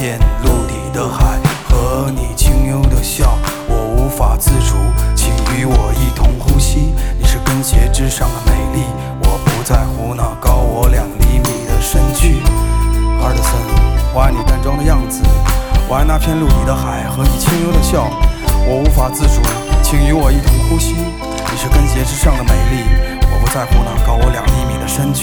片陆地的海和你轻柔的笑，我无法自主，请与我一同呼吸。你是根鞋之上的美丽，我不在乎那高我2厘米的身躯。哈德森，我爱你淡妆的样子，我爱那片陆地的海和你轻柔的笑，我无法自主，请与我一同呼吸。你是根鞋之上的美丽，我不在乎那高我2厘米的身躯。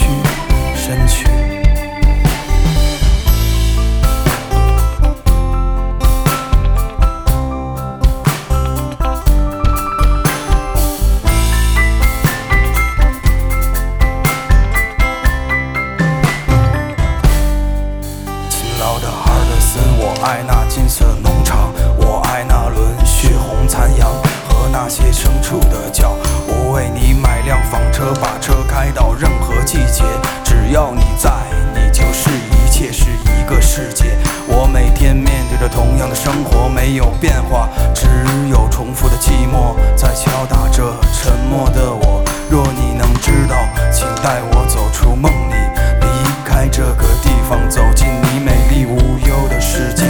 我爱那金色农场，我爱那轮血红残阳和那些牲畜的叫。我为你买辆房车，把车开到任何季节，只要你在，你就是一切，是一个世界。我每天面对着同样的生活，没有变化，只有重复的寂寞在敲打着沉默的我。若你能知道，请带我走出梦里，离开这个地方，走进你美丽无忧的世界。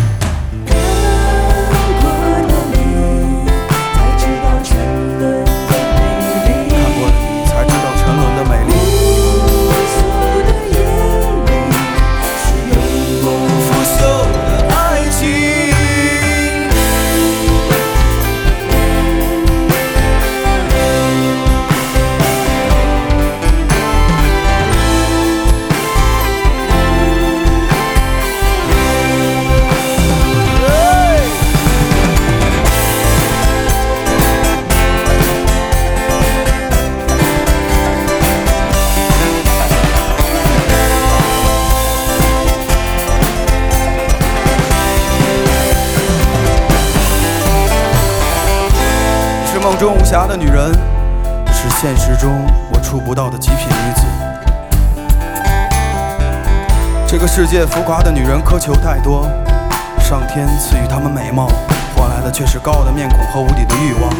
梦中无瑕的女人，是现实中我触不到的极品女子。这个世界浮夸的女人苛求太多，上天赐予她们美貌，换来的却是高傲的面孔和无底的欲望。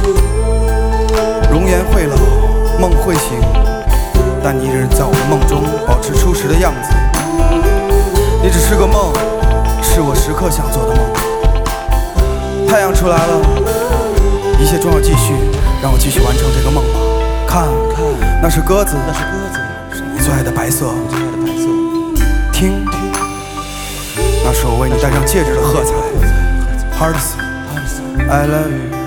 容颜会老，梦会醒，但你依然在我的梦中保持初时的样子。你只是个梦，是我时刻想做的梦。太阳出来了，一切终要继续，让我继续完成这个梦吧。看，那是鸽子，是你最爱的白色。听，那是我为你戴上戒指的喝彩。Hardest, I love you.